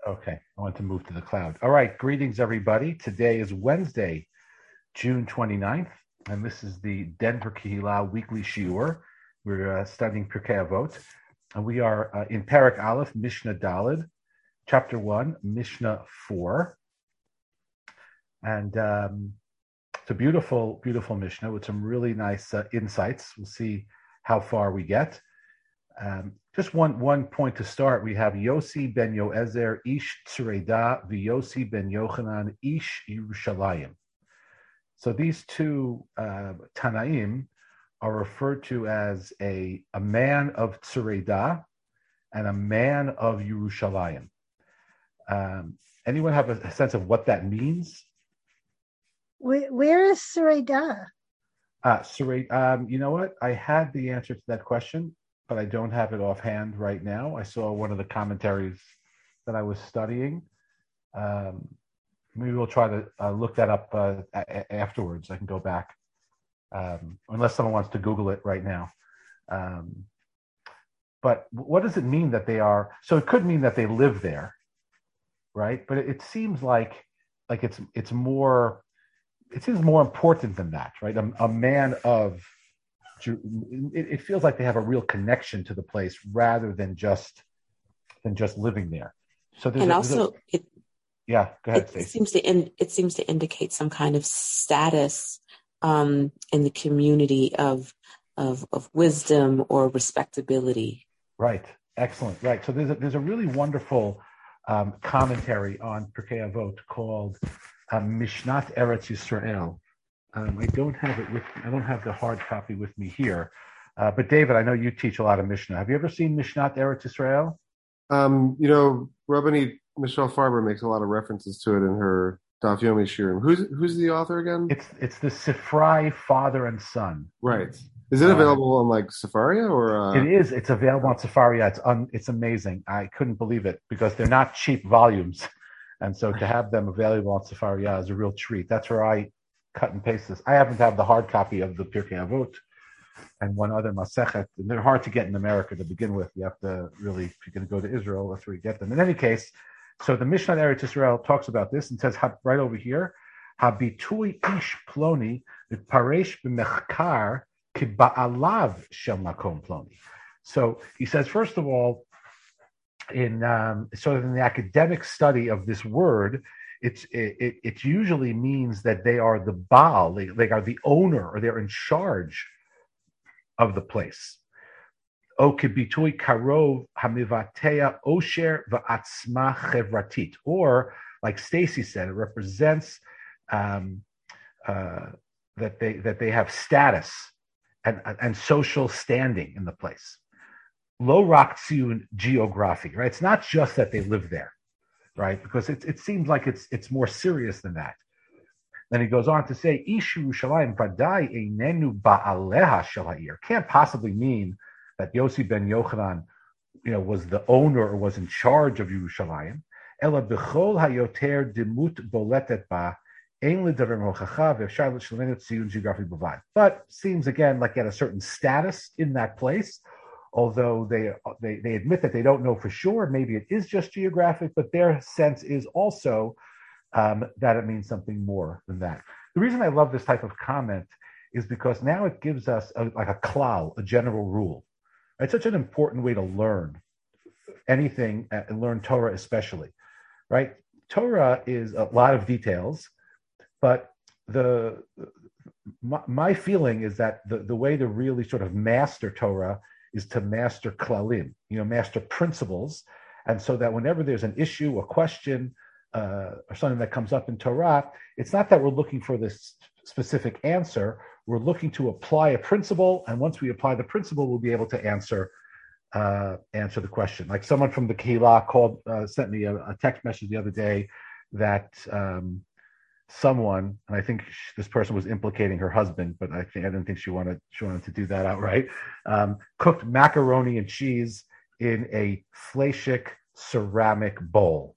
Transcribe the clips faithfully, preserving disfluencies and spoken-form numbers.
Okay, I want to move to the cloud. All right, greetings, everybody. Today is Wednesday, June twenty-ninth, and this is the Denver Kehillah Weekly Shiur. We're uh, studying Pirkei Avot, and we are uh, in Parak Aleph, Mishnah Daled, Chapter one, Mishnah four. And um, it's a beautiful, beautiful Mishnah with some really nice uh, insights. We'll see how far we get. Um, just one one point to start. We have Yossi ben Yoezer Ish Tzureda v'Yossi ben Yochanan Ish Yerushalayim. So these two uh, Tanaim are referred to as a, a man of Tzureda and a man of Yerushalayim. Um, anyone have a, a sense of what that means? Where, where is Sureda? Uh, Sureda, um, you know what? I had the answer to that question, but I don't have it offhand right now. I saw one of the commentaries that I was studying. Um, maybe we'll try to uh, look that up uh, a- afterwards. I can go back, um, unless someone wants to Google it right now. Um, but what does it mean that they are? So it could mean that they live there, right? But it, it seems like like it's it's more it seems more important than that, right? A, a man of It, it feels like they have a real connection to the place rather than just than just living there. So there's and a, also there's a, it yeah, go ahead, it, Stacey. it seems to in, it seems to indicate some kind of status um, in the community of of of wisdom or respectability. Right, excellent. Right. So there's a, there's a really wonderful um, commentary on Pirkei Avot called um, Mishnat Eretz Yisrael. Um, I don't have it with I don't have the hard copy with me here. Uh, but David, I know you teach a lot of Mishnah. Have you ever seen Mishnat Eretz Yisrael? Um, you know, Rabbani Michelle Farber makes a lot of references to it in her Daf Yomi Shirim. Who's who's the author again? It's it's the Sifrai father and son. Right. Is it available uh, on like Sefaria or? Uh... It is. It's available on Sefaria. It's un, it's amazing. I couldn't believe it because they're not cheap volumes, and so to have them available on Sefaria is a real treat. That's where I cut and paste this. I happen to have the hard copy of the Pirkei Avot and one other Masechet, and they're hard to get in America to begin with. You have to really, if you're going to go to Israel, that's where you get them. In any case, so the Mishnah Eretz Yisrael talks about this and says right over here, Habitui ish ploni paresh b'mechkar kiba'alav shel makom ploni. So he says, first of all, in um, sort of in the academic study of this word, It's it, it usually means that they are the Baal, they, they are the owner, or they're in charge of the place. O kibitui karov hamivatea osher va'atzma chevratit, or like Stacy said, it represents um, uh, that they that they have status and and social standing in the place. Lo rak tziyun geography, right? It's not just that they live there. Right, because it it seems like it's it's more serious than that. Then he goes on to say, Ish Yerushalayim vadai einenu ba'aleha shel ha'ir. Can't possibly mean that Yossi ben Yochanan, you know, was the owner or was in charge of Yerushalayim. Ela b'chol hayoter dimut boletet ba ein l'davar hochacha ve'efshar l'shalenu tziyun geography b'vad. But seems again like he had a certain status in that place. Although they, they they admit that they don't know for sure, maybe it is just geographic, but their sense is also um, that it means something more than that. The reason I love this type of comment is because now it gives us a, like a klal, a general rule. It's such an important way to learn anything and learn Torah especially, right? Torah is a lot of details, but the my, my feeling is that the, the way to really sort of master Torah is to master klalim, you know, master principles. And so that whenever there's an issue, a question, uh, or something that comes up in Torah, it's not that we're looking for this specific answer. We're looking to apply a principle. And once we apply the principle, we'll be able to answer uh, answer the question. Like someone from the Kehillah called, uh, sent me a, a text message the other day that um, someone, and I think this person was implicating her husband, but I think I didn't think she wanted she wanted to do that outright. Um, cooked macaroni and cheese in a fleishik ceramic bowl,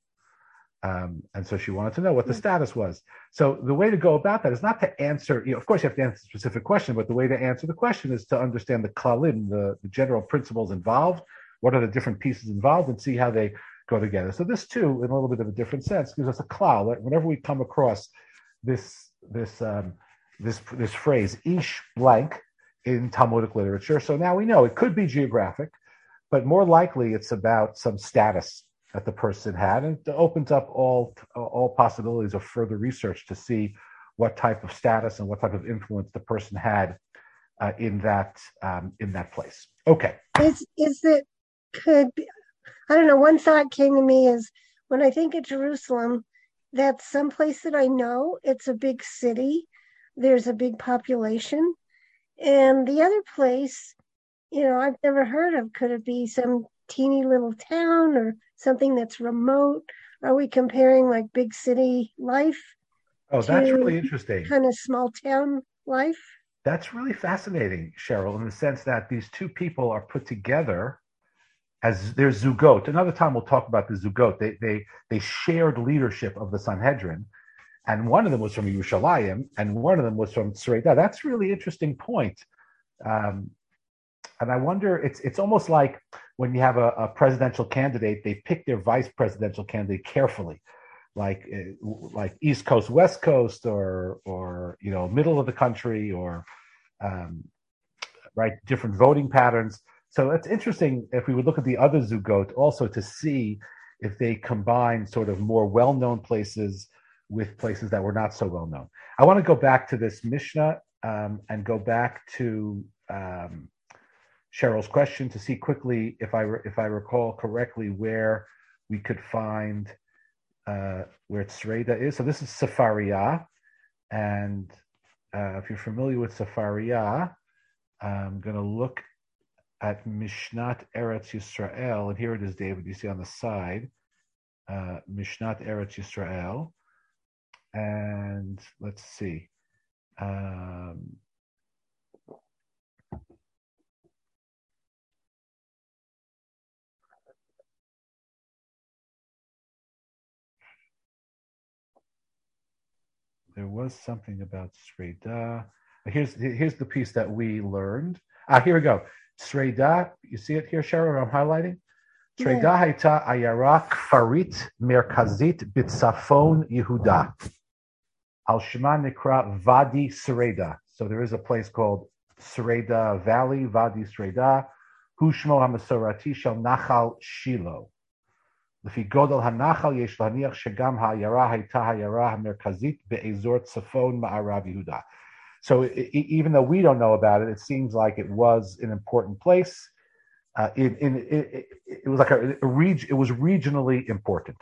um, and so she wanted to know what the status was. So the way to go about that is not to answer. You know, of course, you have to answer a specific question, but the way to answer the question is to understand the klalim, the, the general principles involved. What are the different pieces involved, and see how they go together. So this too, in a little bit of a different sense, gives us a cloud. Whenever we come across this this um, this this phrase ish blank in Talmudic literature, so now we know it could be geographic, but more likely it's about some status that the person had, and it opens up all all possibilities of further research to see what type of status and what type of influence the person had uh, in that um, in that place. Okay. Is is it could be, I don't know. One thought came to me is when I think of Jerusalem, that's someplace that I know. It's a big city. There's a big population, and the other place, you know, I've never heard of. Could it be some teeny little town or something that's remote? Are we comparing like big city life? Oh, that's really interesting. Kind of small town life. That's really fascinating, Cheryl, in the sense that these two people are put together as their zugot. Another time we'll talk about the zugot. They they they shared leadership of the Sanhedrin, and one of them was from Yerushalayim, and one of them was from Tzreida. That's a really interesting point. Um, and I wonder, it's it's almost like when you have a, a presidential candidate, they pick their vice presidential candidate carefully. Like like East Coast, West Coast, or or you know middle of the country, or um, right different voting patterns. So it's interesting if we would look at the other zugot also to see if they combine sort of more well-known places with places that were not so well known. I want to go back to this Mishnah um, and go back to um, Cheryl's question to see quickly if I re- if I recall correctly where we could find. Uh, where Tzreida is. So this is Sefaria, and uh, if you're familiar with Sefaria, I'm going to look at Mishnat Eretz Yisrael, and here it is, David. You see on the side, uh, Mishnat Eretz Yisrael, and let's see. Um, There was something about Tzreida. Here's here's the piece that we learned. Ah, here we go. Tzreida, you see it here, Cheryl? I'm highlighting. Tzreida haita ayara kfarit merkazit bitzafon Yehuda. Al shema nikra Vadi Tzreida. So there is a place called Tzreida Valley, Vadi Tzreida. Hu shmo hamasorati shel Nachal Shilo. לפי גודל הנחל יש להניח שגם העיירה הייתה העיירה המרכזית באזור צפון מערב יהודה. So it, even though we don't know about it, it seems like it was an important place. Uh, in, in, it, it was like a, a reg, it was regionally important.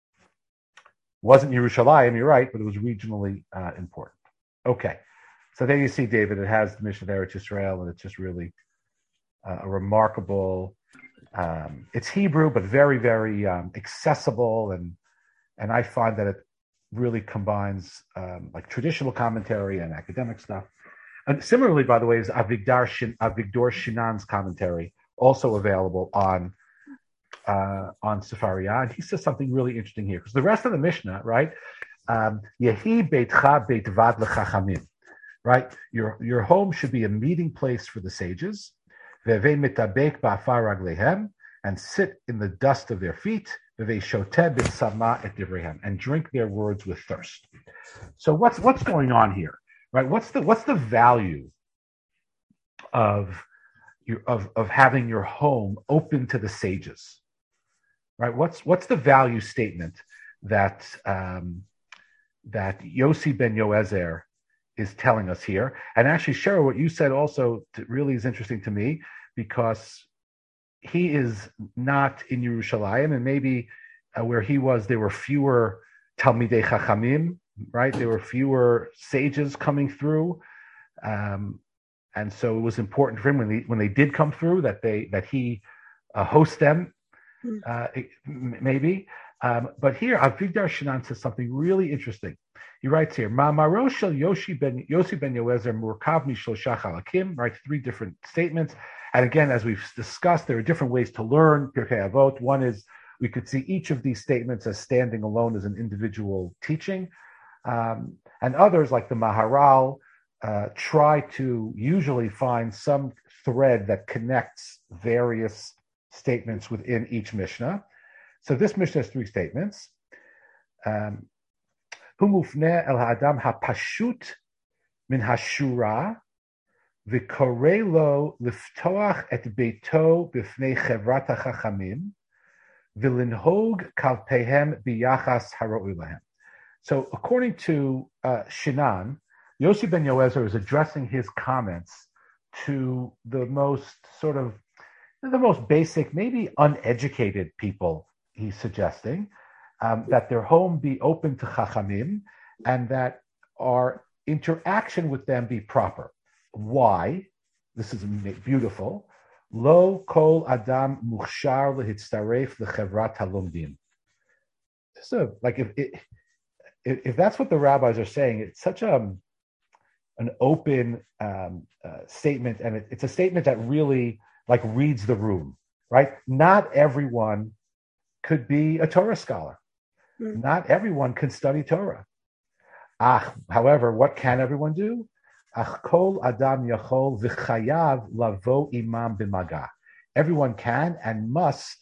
It wasn't Yerushalayim, you're right, but it was regionally uh, important. Okay, so there you see, David, it has the Mishnah of Eretz Yisrael, and it's just really uh, a remarkable. Um, it's Hebrew, but very, very um, accessible, and and I find that it really combines um, like traditional commentary and academic stuff. And similarly, by the way, is Avigdor, Shin, Avigdor Shinan's commentary, also available on uh, on Sefaria. And he says something really interesting here, because the rest of the Mishnah, right? Yehi beitcha beitvad lechachamim, right? Your your home should be a meeting place for the sages. Veve mitabek ba'afar raglehem, and sit in the dust of their feet. Veve shoteh b'tzama et divrehem, and drink their words with thirst. So what's what's going on here, right? What's the what's the value of your of of having your home open to the sages, right? What's what's the value statement that um, that Yossi ben Yoezer is telling us here? And actually, Cheryl, what you said also really is interesting to me, because he is not in Yerushalayim, and maybe uh, where he was, there were fewer Talmidei Chachamim, right? There were fewer sages coming through, um, and so it was important for him when they when they did come through that they that he uh, host them, uh, maybe. Um, but here, Avigdor Shinan says something really interesting. He writes here, Ma'amaro shel Yoshi ben Yossi ben Yoezer murkav mishlosha chalakim, right? Three different statements. And again, as we've discussed, there are different ways to learn Pirkei Avot. One is we could see each of these statements as standing alone as an individual teaching. Um, and others, like the Maharal, uh, try to usually find some thread that connects various statements within each Mishnah. So this Mishnah has three statements. Um, Hu mufneh el ha'adam ha'pashut min hashura v'korei lo liftoach et beito b'fnei chevrat ha'chachamim v'linhog kalpehem biyachas haroi lahem. So according to uh, Shinan, Yossi ben Yoezer is addressing his comments to the most sort of, the most basic, maybe uneducated people, he's suggesting, um, that their home be open to chachamim and that our interaction with them be proper. Why? This is beautiful. Lo kol adam muchshar lehitzaref lechevrat halomdim. So, like if it, if that's what the rabbis are saying, it's such a an open um, uh, statement, and it, it's a statement that really like reads the room, right? Not everyone could be a Torah scholar. Mm. Not everyone can study Torah. Ah, however, what can everyone do? Ach kol adam yachol v'chayav lavo imam b'maga. Everyone can and must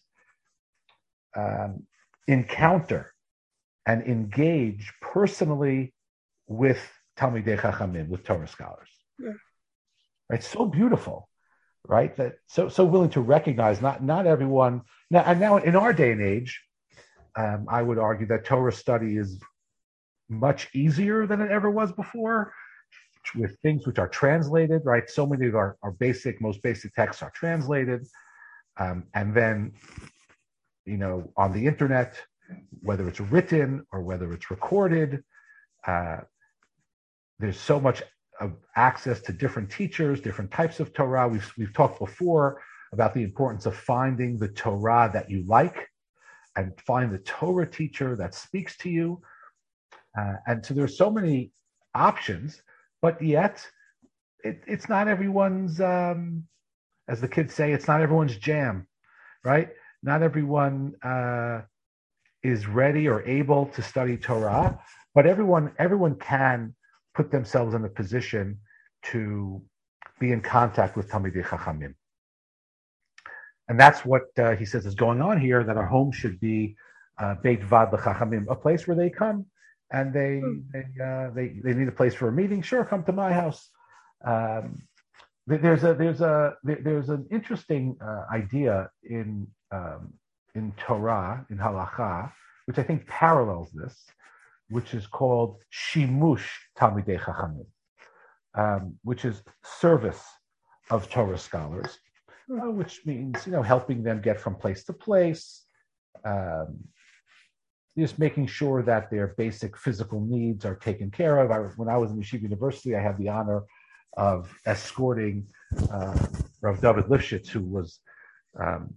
um, encounter and engage personally with Talmidei Chachamim, with Torah scholars. Yeah. Right? So beautiful, right? That so so willing to recognize not not everyone. Now and now in our day and age, um, I would argue that Torah study is much easier than it ever was before, with things which are translated. Right? So many of our, our basic, most basic texts are translated, um, and then you know on the internet, whether it's written or whether it's recorded. Uh, There's so much of access to different teachers, different types of Torah. We've we've talked before about the importance of finding the Torah that you like and find the Torah teacher that speaks to you. Uh, and so there's so many options, but yet it, it's not everyone's, um, as the kids say, it's not everyone's jam, right? Not everyone uh, is ready or able to study Torah, but everyone everyone can put themselves in a position to be in contact with Talmidei Chachamim. And that's what uh, he says is going on here, that our home should be uh, Beit Vad L'Chachamim, a place where they come and they mm. they, uh, they they need a place for a meeting. Sure, come to my house. Um, there's a there's a there's an interesting uh, idea in um, in Torah, in Halacha, which I think parallels this, which is called Shimush Talmidei Chachamim, um, which is service of Torah scholars, uh, which means, you know, helping them get from place to place, um, just making sure that their basic physical needs are taken care of. I, when I was in Yeshiva University, I had the honor of escorting uh, Rav David Lifshitz, who was um,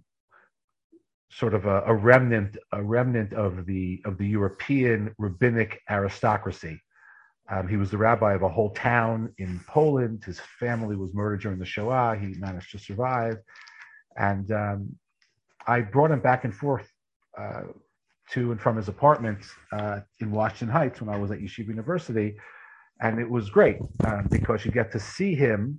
sort of a, a remnant, a remnant of the of the European rabbinic aristocracy. Um, he was the rabbi of a whole town in Poland. His family was murdered during the Shoah. He managed to survive, and um, I brought him back and forth uh, to and from his apartment uh, in Washington Heights when I was at Yeshiva University, and it was great um, because you get to see him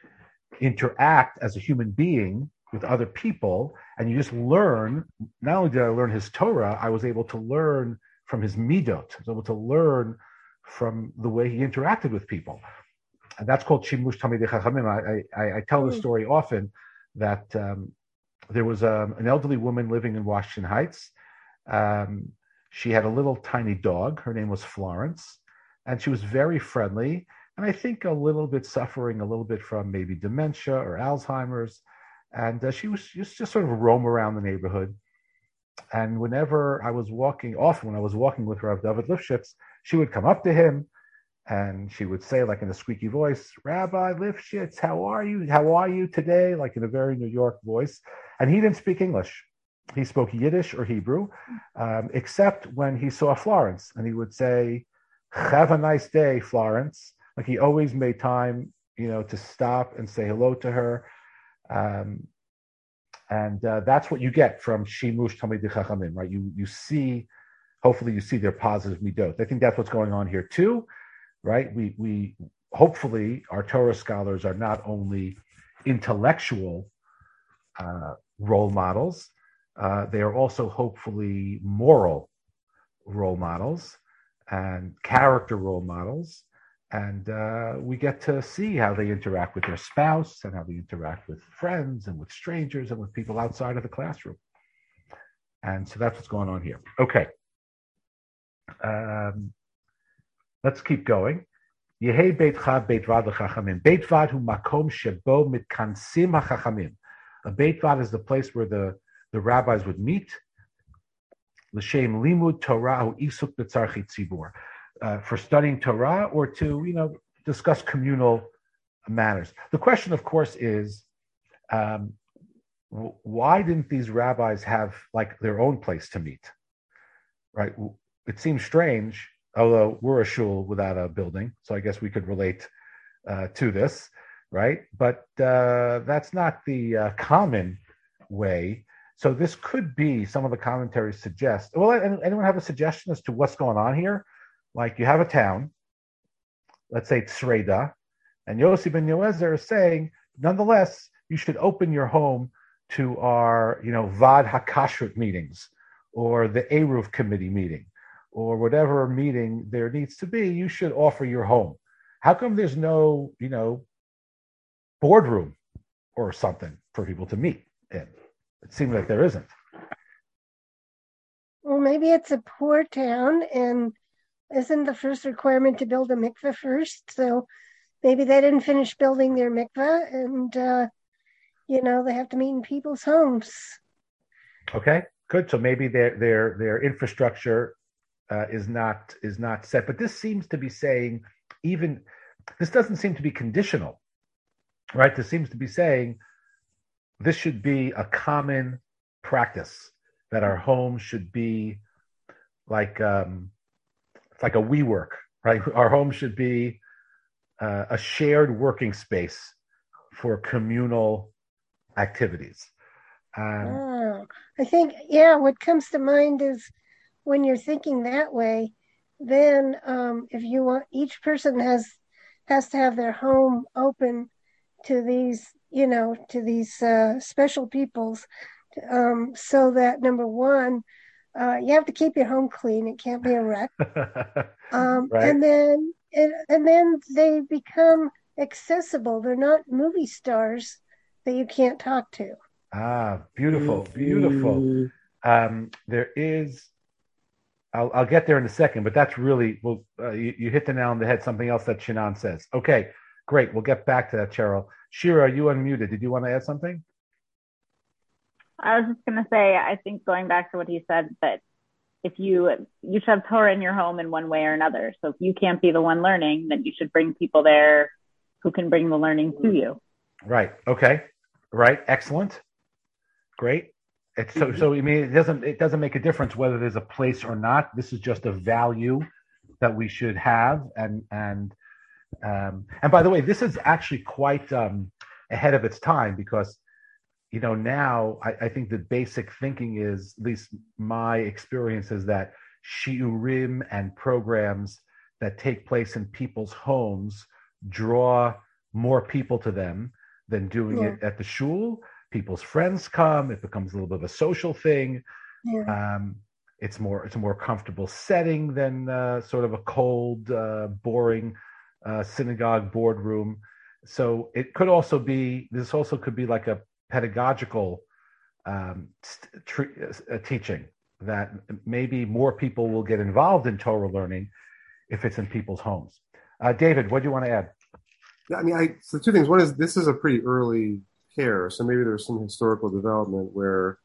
interact as a human being with other people, and you just learn. Not only did I learn his Torah, I was able to learn from his midot. I was able to learn from the way he interacted with people, and that's called Shimush Talmidei Chachamim. I, I, I tell this story often that um, there was um, an elderly woman living in Washington Heights. Um, she had a little tiny dog. Her name was Florence, and she was very friendly, and I think a little bit suffering a little bit from maybe dementia or Alzheimer's. And uh, she was just, just sort of roam around the neighborhood. And whenever I was walking, often when I was walking with Rav David Lifshitz, she would come up to him and she would say, like in a squeaky voice, Rabbi Lifshitz, how are you? How are you today? Like in a very New York voice. And he didn't speak English. He spoke Yiddish or Hebrew, um, except when he saw Florence. And he would say, have a nice day, Florence. Like he always made time, you know, to stop and say hello to her. Um, and uh, that's what you get from Shimush Talmidei Chachamim, right? You you see, hopefully you see their positive midot. I think that's what's going on here too, right? We we hopefully our Torah scholars are not only intellectual uh, role models, Uh, they are also hopefully moral role models and character role models. And uh, we get to see how they interact with their spouse and how they interact with friends and with strangers and with people outside of the classroom. And so that's what's going on here. Okay. Um, let's keep going. Yehei beitcha beit vad l'chachamim. Beit vad hu makom shebo mitkansim hachachamim. A beit vad is the place where the, the rabbis would meet. L'shem limud Torah hu isuk b'tzarchi tzibur. Uh, for studying Torah or to, you know, discuss communal matters. The question, of course, is um, w- why didn't these rabbis have like their own place to meet? Right? It seems strange, although we're a shul without a building, so I guess we could relate uh, to this, right? But uh, that's not the uh, common way. So this could be, some of the commentaries suggest. Well, anyone have a suggestion as to what's going on here? Like you have a town, let's say Tzreida, and Yossi ben Yoezer is saying, nonetheless, you should open your home to our, you know, Vad HaKashrut meetings or the Eruv committee meeting or whatever meeting there needs to be. You should offer your home. How come there's no, you know, boardroom or something for people to meet in? It seems like there isn't. Well, maybe it's a poor town, and isn't the first requirement to build a mikveh first? So maybe they didn't finish building their mikveh, and uh, you know, they have to meet in people's homes. Okay, good. So maybe their their their infrastructure uh, is not is not set. But this seems to be saying, even this doesn't seem to be conditional, right? This seems to be saying this should be a common practice, that our home should be like um, it's like a WeWork, right? Our home should be uh, a shared working space for communal activities. Um, oh, I think, yeah, what comes to mind is when you're thinking that way, then um, if you want, each person has has to have their home open to these, you know, to these uh, special peoples, um, so that number one, uh, you have to keep your home clean. It can't be a wreck. Um, right. And then, it, and then they become accessible. They're not movie stars that you can't talk to. Ah, beautiful, beautiful. Um, there is, I'll, I'll get there in a second, but that's really, well, uh, you, you hit the nail on the head, something else that Shinan says. Okay, great. We'll get back to that, Cheryl. Shira, you unmuted. Did you want to add something? I was just going to say, I think going back to what he said, that if you, you should have Torah in your home in one way or another. So if you can't be the one learning, then you should bring people there who can bring the learning to you. Right. Okay. Right. Excellent. Great. It's so, so I mean, it doesn't, it doesn't make a difference whether there's a place or not. This is just a value that we should have. And, and, um, and by the way, this is actually quite um, ahead of its time, because you know, now I, I think the basic thinking is, at least my experience is that shiurim and programs that take place in people's homes draw more people to them than doing Yeah. it at the shul. People's friends come. It becomes a little bit of a social thing. Yeah. Um, it's more it's a more comfortable setting than uh, sort of a cold, uh, boring uh, synagogue boardroom. So it could also be. This also could be like a pedagogical um, st- uh, teaching, that maybe more people will get involved in Torah learning if it's in people's homes. Uh, David, what do you want to add? Yeah, I mean, I, so two things. One is, this is a pretty early care, so maybe there's some historical development where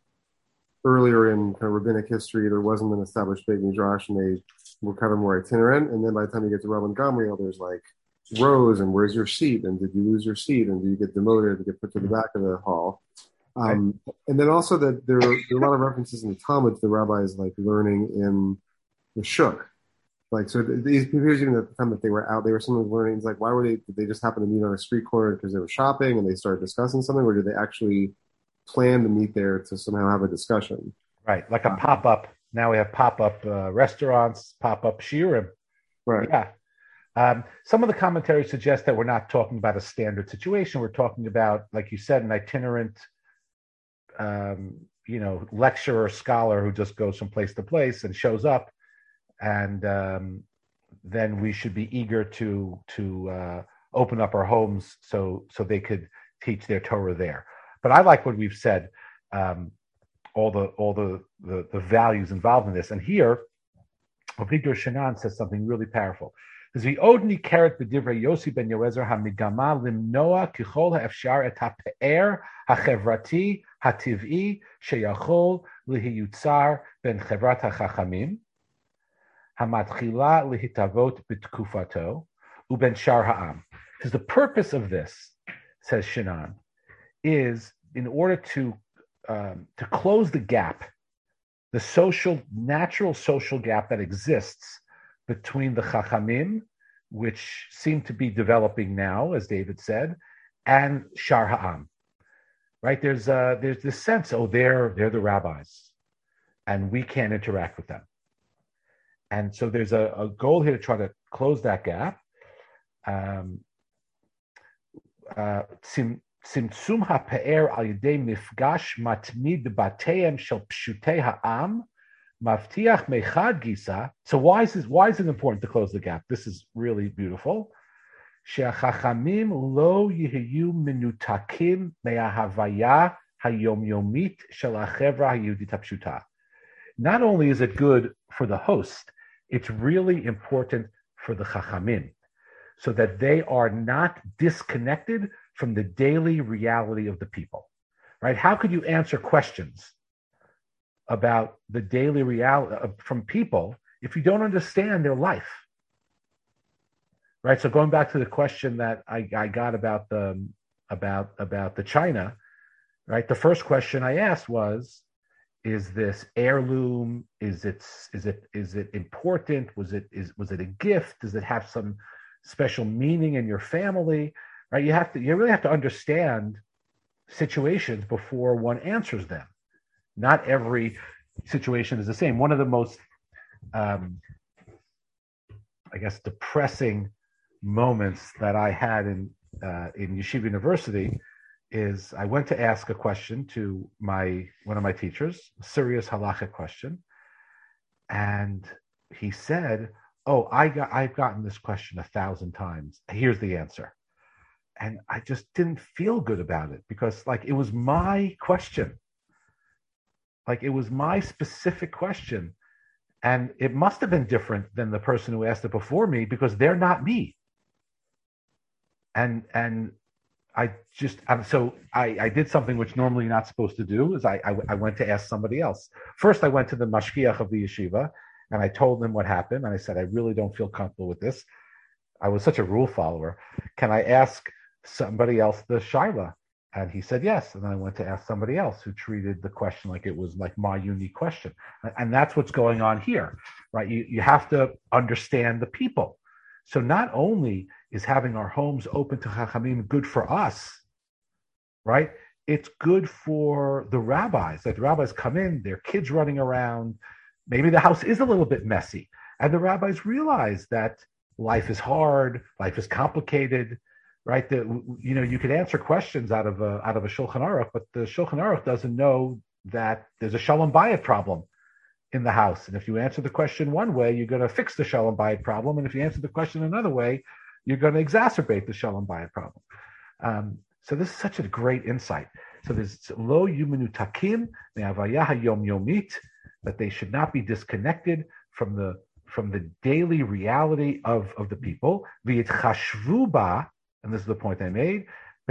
earlier in kind of rabbinic history there wasn't an established Beit Midrash and they were kind of more itinerant, and then by the time you get to Rabban Gamliel, there's like rows and where's your seat, and did you lose your seat, and do you get demoted to get put to the back of the hall? Um, okay. And then also that there, there are a lot of references in the Talmud to the rabbis like learning in the shuk. Like, so these appears even at the time that they were out, they were someone learning. It's like, why were they, did they just happen to meet on a street corner because they were shopping and they started discussing something, or did they actually plan to meet there to somehow have a discussion? Right, like a pop-up. Now we have pop-up uh, restaurants, pop-up shiurim. Right. Yeah. Um, some of the commentaries suggest that we're not talking about a standard situation. We're talking about, like you said, an itinerant, um, you know, lecturer or scholar who just goes from place to place and shows up, and um, then we should be eager to to uh, open up our homes so so they could teach their Torah there. But I like what we've said, um, all the all the, the the values involved in this. And here, Avigdor Shenan says something really powerful. Says the Odni Keret B'divrei Yossi ben Yoezer Hamigama Limnoa Kichol Ha'efshar Et Ha'pe'er Ha'chevrati Ha'tiv'i Sheyachol Lihiyutzar Ben Chevrat Ha'chachamim Hamatchila Lihitavot B'tkufato Uben Shar Ha'am. Because the purpose of this, says Shenan, is in order to um, to close the gap, the social, natural social gap that exists between the Chachamim, which seem to be developing now, as David said, and Shar Ha'am. Right? There's uh, there's this sense, oh, they're they're the rabbis, and we can't interact with them. And so there's a, a goal here to try to close that gap. Um, uh, Tzimtzum ha'pe'er al yedei mifgash matmid b'bateim shel pshutei ha'am mavtiach mechad gisa. So why is this, why is it important to close the gap? This is really beautiful. She'achachamim lo yihiyu minutakim me'ahavaya hayom-yomit shel ha'chevra ha'yehudit ha'pshuta. Not only is it good for the host, it's really important for the Chachamim, so that they are not disconnected from the daily reality of the people, right? How could you answer questions about the daily reality from people if you don't understand their life, right? So going back to the question that I, I got about the about about the China, right? The first question I asked was, is this heirloom? Is it is it is it important? Was it is was it a gift? Does it have some special meaning in your family? Right? You have to you really have to understand situations before one answers them. Not every situation is the same. One of the most, um, I guess, depressing moments that I had in uh, in Yeshiva University is I went to ask a question to my one of my teachers, a serious halachic question, and he said, "Oh, I got I've gotten this question a thousand times. Here's the answer." And I just didn't feel good about it because, like, it was my question. Like, it was my specific question. And it must have been different than the person who asked it before me because they're not me. And and I just, um, so I, I did something which normally you're not supposed to do, is I, I, I went to ask somebody else. First, I went to the mashgiach of the yeshiva, and I told them what happened. And I said, I really don't feel comfortable with this. I was such a rule follower. Can I ask somebody else the shaila? And he said yes. And then I went to ask somebody else who treated the question like it was like my unique question. And that's what's going on here, right? You, you have to understand the people. So not only is having our homes open to Chachamim good for us, right? It's good for the rabbis. Like the rabbis come in, their kids running around. Maybe the house is a little bit messy. And the rabbis realize that life is hard, life is complicated, right? The, you know, you could answer questions out of a out of a Shulchan Aruch, but the Shulchan Aruch doesn't know that there's a Shalom Bayit problem in the house. And if you answer the question one way, you're going to fix the Shalom Bayit problem. And if you answer the question another way, you're going to exacerbate the Shalom Bayit problem. Um, so this is such a great insight. So there's lo yumenu takim me'avaya hayom yomit, that they should not be disconnected from the from the daily reality of, of the people. V'yitchashvu ba, and this is the point I made,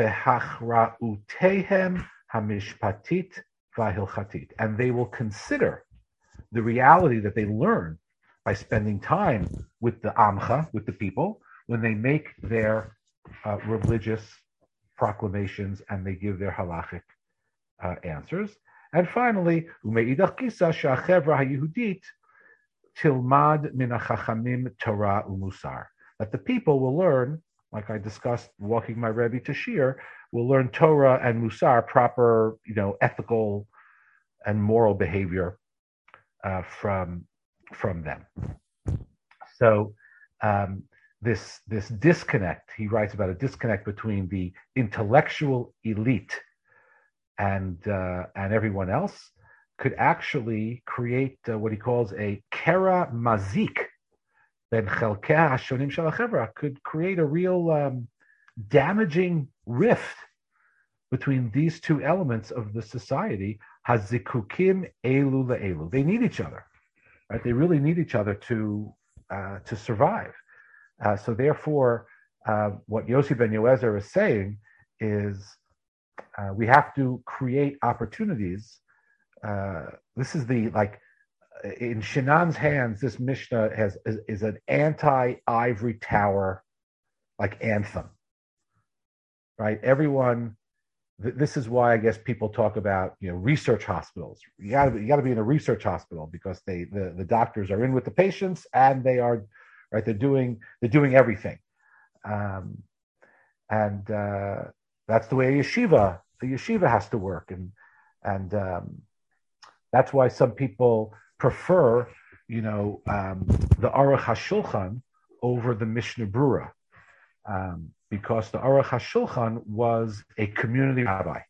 behachrautehem hamishpatit v'hilchatit, and they will consider the reality that they learn by spending time with the Amcha, with the people, when they make their uh, religious proclamations and they give their halachic uh, answers. And finally, umeidach kisa sha'achevra ha'yehudit tilmad min ha'chachamim Torah u'musar, that the people will learn, like I discussed walking my Rebbe to Shir, will learn Torah and musar, proper, you know, ethical and moral behavior uh, from from them. So um, this this disconnect, he writes about a disconnect between the intellectual elite and uh, and everyone else, could actually create uh, what he calls a kera mazik ben chelkei hashonim shel hachevra, could create a real um, damaging rift between these two elements of the society. Hazikukim elu le'elu. They need each other, right? They really need each other to uh, to survive. Uh, so therefore, uh, what Yossi ben Yoezer is saying is uh, we have to create opportunities. Uh, this is the, like, in Shinan's hands, this Mishnah has is, is an anti-ivory tower, like, anthem, right? Everyone, th- this is why I guess people talk about, you know, research hospitals. You gotta, you gotta be in a research hospital because they, the, the doctors are in with the patients and they are, right, they're doing, they're doing everything. Um, and uh, that's the way a yeshiva, a yeshiva has to work. And, and um, that's why some people prefer, you know, um, the Aruch HaShulchan over the Mishnah Brura, um, because the Aruch HaShulchan was a community rabbi,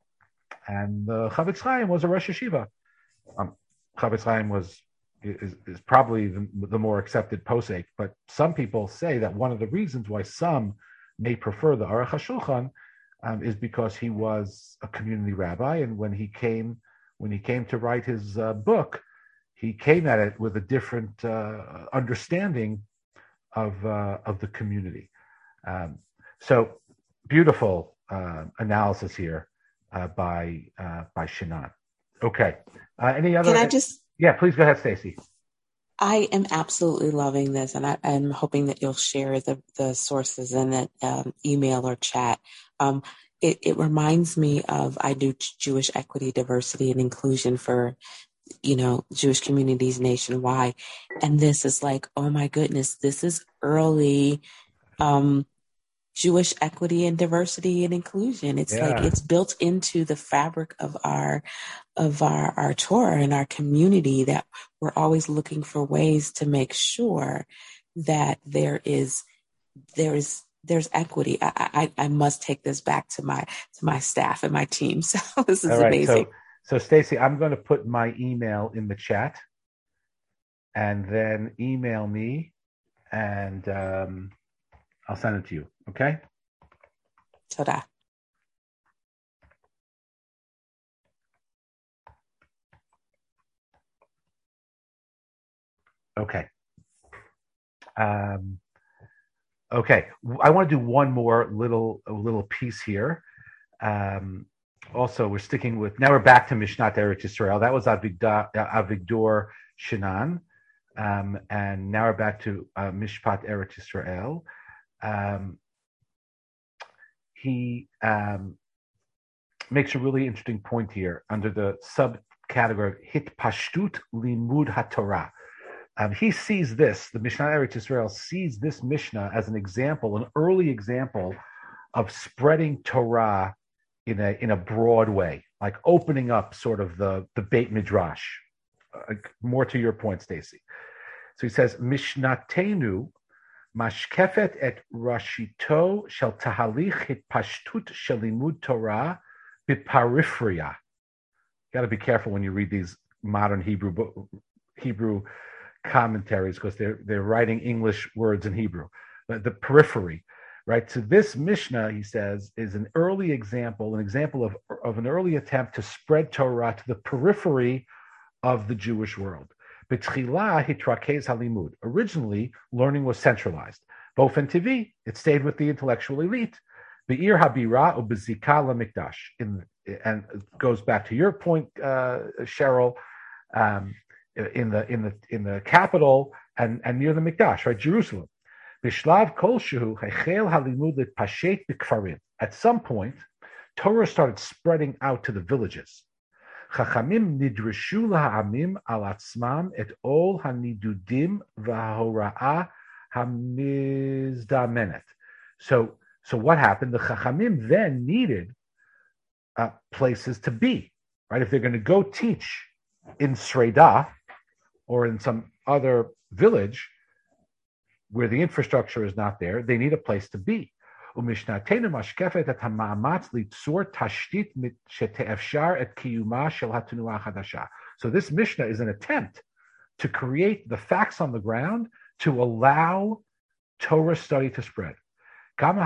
and the Chavetz Chaim was a Rosh Yeshiva. Um, Chavetz Chaim was is, is probably the, the more accepted posek, but some people say that one of the reasons why some may prefer the Aruch HaShulchan um, is because he was a community rabbi, and when he came when he came to write his uh, book, he came at it with a different uh, understanding of uh, of the community. Um, so beautiful uh, analysis here uh, by uh, by Shinan. Okay. Uh, any other? Can I just? Yeah, please go ahead, Stacy. I am absolutely loving this, and I, I'm hoping that you'll share the, the sources in that um, email or chat. Um, it, it reminds me of, I do Jewish equity, diversity, and inclusion for, you know, Jewish communities nationwide. And this is like, oh my goodness, this is early um, Jewish equity and diversity and inclusion. It's Yeah. like it's built into the fabric of our of our, our Torah and our community, that we're always looking for ways to make sure that there is there is there's equity. I, I, I must take this back to my to my staff and my team. So this is All right, amazing. So, so Stacy, I'm going to put my email in the chat, and then email me, and um, I'll send it to you. Okay. Toda. Okay. Um, okay. I want to do one more little a little piece here. Um, also, we're sticking with, now we're back to Mishnat Eretz Yisrael. That was Avigdor, Avigdor Shinan. Um, and now we're back to uh, Mishpat Eretz Yisrael. Um, he um, makes a really interesting point here under the subcategory of Hitpashtut Limud HaTorah. Um, he sees this, the Mishnah Eretz Yisrael sees this Mishnah as an example, an early example of spreading Torah in a in a broad way, like opening up sort of the, the Beit Midrash. Uh, more to your point, Stacy. So he says, Mishnatenu mashkefet et rashito shel tahalich hitpashtut shel limud Torah bipariphrya. Got to be careful when you read these modern Hebrew Hebrew commentaries, because they're they're writing English words in Hebrew. But the periphery, right? So this Mishnah, he says, is an early example, an example of, of an early attempt to spread Torah to the periphery of the Jewish world. B'tchila hitrakez halimud. Originally, learning was centralized. Bofen Tivi, it stayed with the intellectual elite. Be'ir habira u'bezika lamikdash. And it goes back to your point, uh, Cheryl. Um, in the in the in the capital and, and near the Mikdash, right, Jerusalem. Bishlav kolshehu hechel halimud pashet b'kfarim. At some point, Torah started spreading out to the villages. Chachamim nidreshu laha'amim al atzmam et ol hanidudim v'hahora'ah hamizdamenet. So so what happened? The Chachamim then needed uh, places to be, right? If they're going to go teach in Sreda, or in some other village where the infrastructure is not there, they need a place to be. So So this Mishnah is an attempt to create the facts on the ground to allow Torah study to spread. And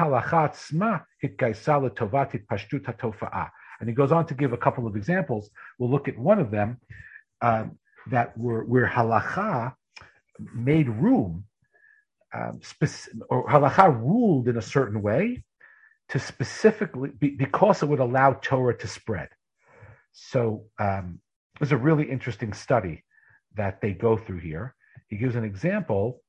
he goes on to give a couple of examples. We'll look at one of them um, that were where halacha made room, um, spec- or halacha ruled in a certain way to specifically, be, because it would allow Torah to spread. So um, there's a really interesting study that they go through here. He gives an example.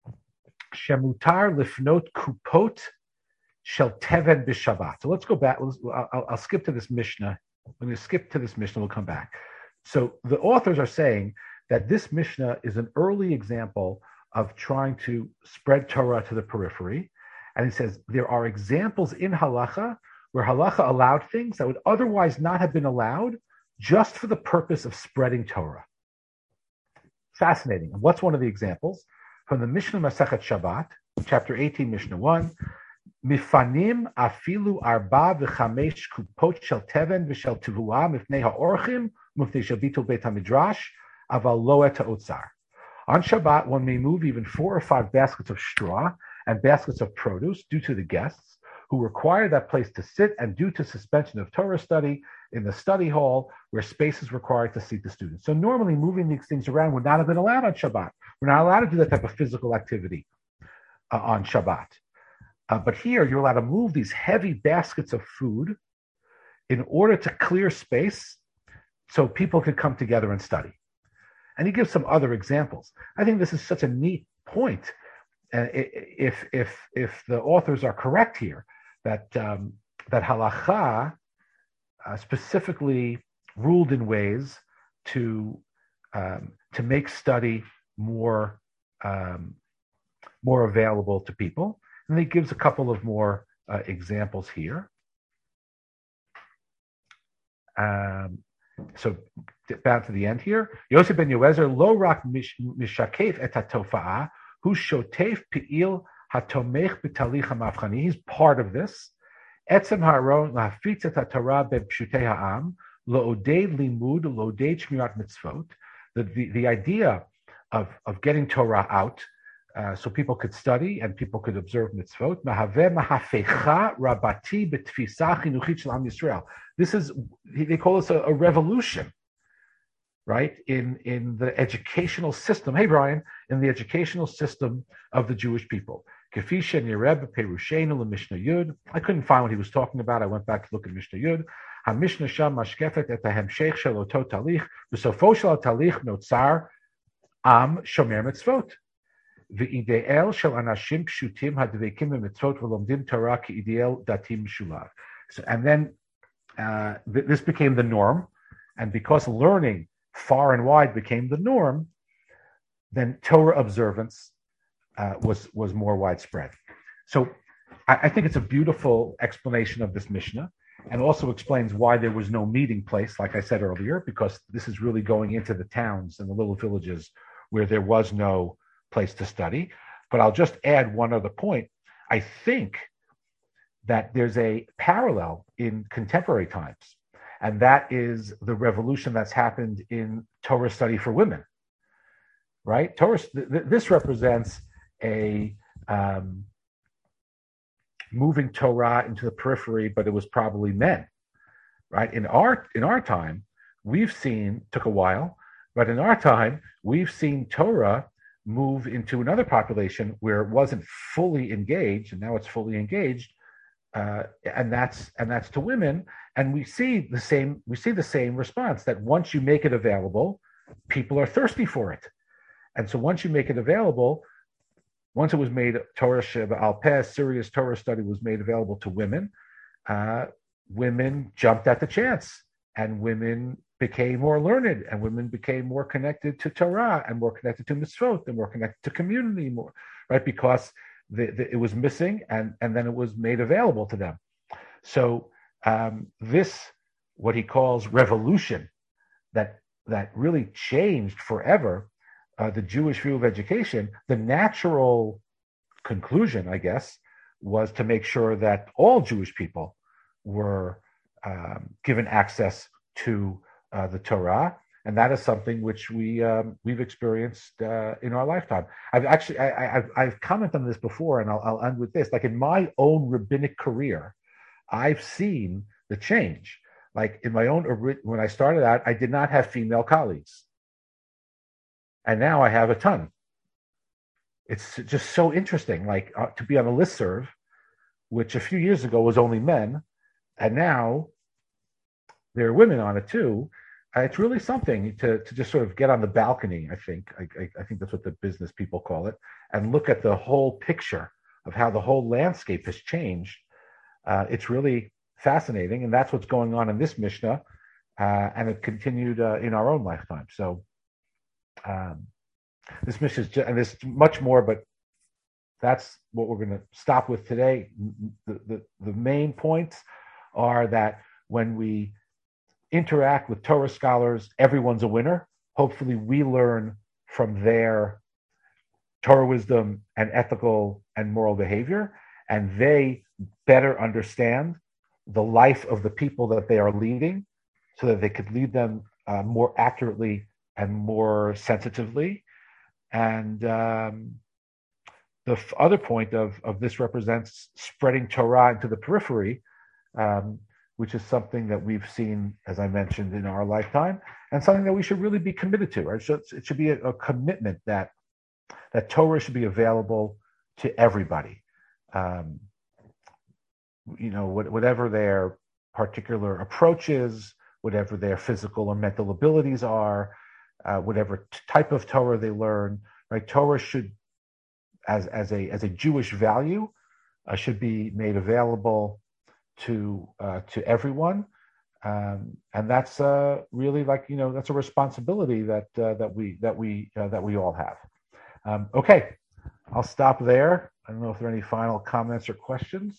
Shemutar lifnot kupot shel teven b'Shabbat. So let's go back. Let's, I'll, I'll skip to this Mishnah. When we skip to this Mishnah, we'll come back. So the authors are saying that this Mishnah is an early example of trying to spread Torah to the periphery. And he says there are examples in halacha where halacha allowed things that would otherwise not have been allowed just for the purpose of spreading Torah. Fascinating. And what's one of the examples? From the Mishnah Masechet Shabbat, chapter eighteen, Mishnah one, Mifanim afilu arba v'chamesh kupot shel teven v'shel tivua mifnei ha'orchim mifnei shel bitul beit hamidrash aval lo et ha'otzar. On Shabbat, one may move even four or five baskets of straw and baskets of produce due to the guests who require that place to sit and due to suspension of Torah study in the study hall where space is required to seat the students. So normally moving these things around would not have been allowed on Shabbat. We're not allowed to do that type of physical activity uh, on Shabbat. Uh, but here you're allowed to move these heavy baskets of food in order to clear space so people can come together and study. And he gives some other examples. I think this is such a neat point. Uh, if if if the authors are correct here, that um, that halacha uh, specifically ruled in ways to um, to make study more um, more available to people, and he gives a couple of more uh, examples here. Um, so down to the end here, Yosef ben Yoezer lo rak mishakef et hatofa'ah hu shotef pi'il hatomech b'talich hamavchani. He's part of this. Etzem ha'aron lahafitz et haTorah bepshutei ha'am lo'odei limud lo'odei shmirat mitzvot. The, the the idea of of getting Torah out uh, so people could study and people could observe mitzvot. Mahaveh mahafecha rabati b'tfisa chinuchit shel Am Yisrael. This is, they call this a, a revolution, right? In in the educational system. Hey, Brian, in the educational system of the Jewish people. I couldn't find what he was talking about. I went back to look at Mishnah Yud. HaMishnah Sham mashkefet et hahemshech shel oto talich. B'sofo shel talich notzar am shomer mitzvot. V'ideal shel anashim pshutim hadvekim b'mitzvot v'lomdim Torah ki'ideal datim shulav. So, and then uh, th- this became the norm. And because learning far and wide became the norm, then Torah observance uh, was was more widespread. So I, I think it's a beautiful explanation of this Mishnah, and also explains why there was no meeting place, like I said earlier, because this is really going into the towns and the little villages where there was no place to study. But I'll just add one other point. I think that there's a parallel in contemporary times, and that is the revolution that's happened in Torah study for women, right? Torah, th- this represents a um, moving Torah into the periphery, but it was probably men, right? In our in our time, we've seen, took a while, but in our time, we've seen Torah move into another population where it wasn't fully engaged, and now it's fully engaged, uh, and that's and that's to women. And we see the same we see the same response, that once you make it available, people are thirsty for it, and so once you make it available. Once it was made, Torah Sheba Al Peh, serious Torah study was made available to women. Uh, women jumped at the chance, and women became more learned, and women became more connected to Torah, and more connected to mitzvot, and more connected to community, more right because the, the, it was missing, and and then it was made available to them. So um, this, what he calls revolution, that that really changed forever. Uh, the Jewish view of education, the natural conclusion, I guess, was to make sure that all Jewish people were um, given access to uh, the Torah, and that is something which we um, we've experienced uh, in our lifetime. I've actually I, I've I've commented on this before, and I'll, I'll end with this. Like in my own rabbinic career, I've seen the change. Like in my own when I started out, I did not have female colleagues, and now I have a ton. It's just so interesting. Like uh, to be on a listserv, which a few years ago was only men, and now there are women on it too. Uh, it's really something to, to just sort of get on the balcony, I think. I, I, I think that's what the business people call it, and look at the whole picture of how the whole landscape has changed. Uh, it's really fascinating, and that's what's going on in this Mishnah, uh, and it continued uh, in our own lifetime. So um, this Mishnah is just, and there's much more, but that's what we're going to stop with today. The, the, the main points are that when we interact with Torah scholars, everyone's a winner. Hopefully we learn from their Torah wisdom and ethical and moral behavior, and they better understand the life of the people that they are leading so that they could lead them uh, more accurately and more sensitively. And um, the f- other point of, of this represents spreading Torah into the periphery, um, which is something that we've seen, as I mentioned, in our lifetime, and something that we should really be committed to. Right? So it should be a, a commitment that that Torah should be available to everybody. Um, you know, what, whatever their particular approach is, whatever their physical or mental abilities are, uh, whatever t- type of Torah they learn, right? Torah should, as as a as a Jewish value, uh, should be made available to uh, to everyone, um, and that's uh, really like you know that's a responsibility that uh, that we that we uh, that we all have. Um, okay, I'll stop there. I don't know if there are any final comments or questions.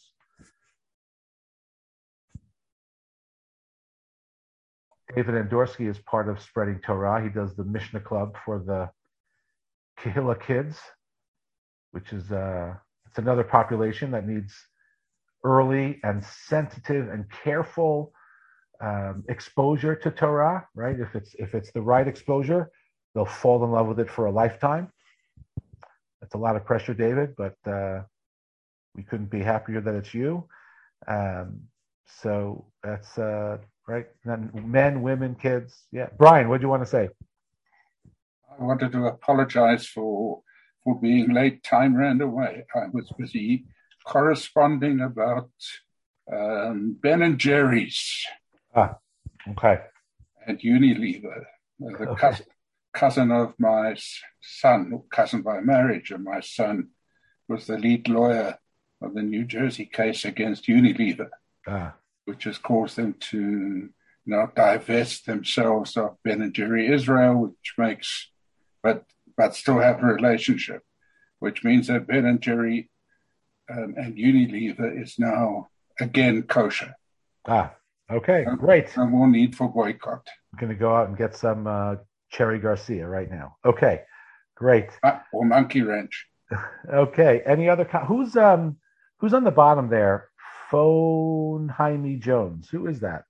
David Andorsky is part of Spreading Torah. He does the Mishnah Club for the Kehillah kids, which is uh, it's another population that needs early and sensitive and careful um, exposure to Torah. Right? If it's if it's the right exposure, they'll fall in love with it for a lifetime. That's a lot of pressure, David, but uh, we couldn't be happier that it's you. Um, so that's uh, right. Men, women, kids. Yeah. Brian, what do you want to say? I wanted to apologize for for being late. Time ran away. I was busy corresponding about um, Ben and Jerry's. Ah, okay. And Unilever, the Okay. cousin, cousin of my son, cousin by marriage of my son, was the lead lawyer of the New Jersey case against Unilever, Ah, which has caused them to now divest themselves of Ben and Jerry Israel, which makes, but but still have a relationship, which means that Ben and Jerry um, and Unilever is now again kosher. ah. Okay. No, Great. no more need for boycott. I'm going to go out and get some uh, Cherry Garcia right now. Okay. Great. Uh, or Monkey Wrench. Okay. Any other? Com- who's um who's on the bottom there? Phone Jaime Jones. Who is that?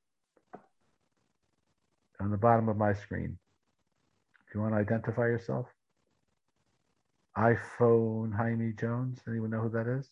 On the bottom of my screen. If you want to identify yourself. iPhone Jaime Jones. Anyone know who that is?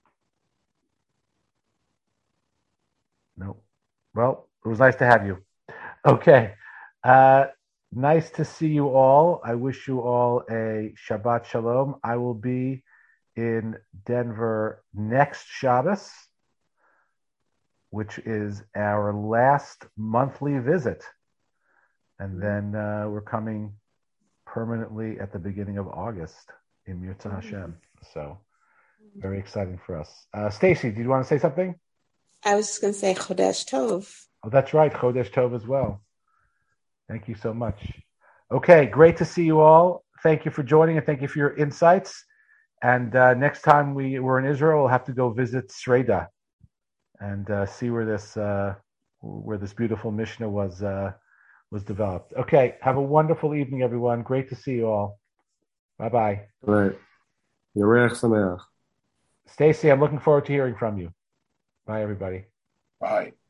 Nope. Well, it was nice to have you. Okay. Uh, nice to see you all. I wish you all a Shabbat Shalom. I will be in Denver next Shabbos, which is our last monthly visit. And then uh, we're coming permanently at the beginning of August in Mirza Hashem. So very exciting for us. Uh, Stacy, did you want to say something? I was just going to say Chodesh Tov. Oh, that's right. Chodesh Tov as well. Thank you so much. Okay, great to see you all. Thank you for joining and thank you for your insights. And uh, next time we were in Israel, we'll have to go visit Sreda and uh, see where this uh, where this beautiful Mishnah was uh, was developed. Okay, have a wonderful evening, everyone. Great to see you all. Bye bye. Right. Yerech Sameach. Stacy, I'm looking forward to hearing from you. Bye, everybody. Bye.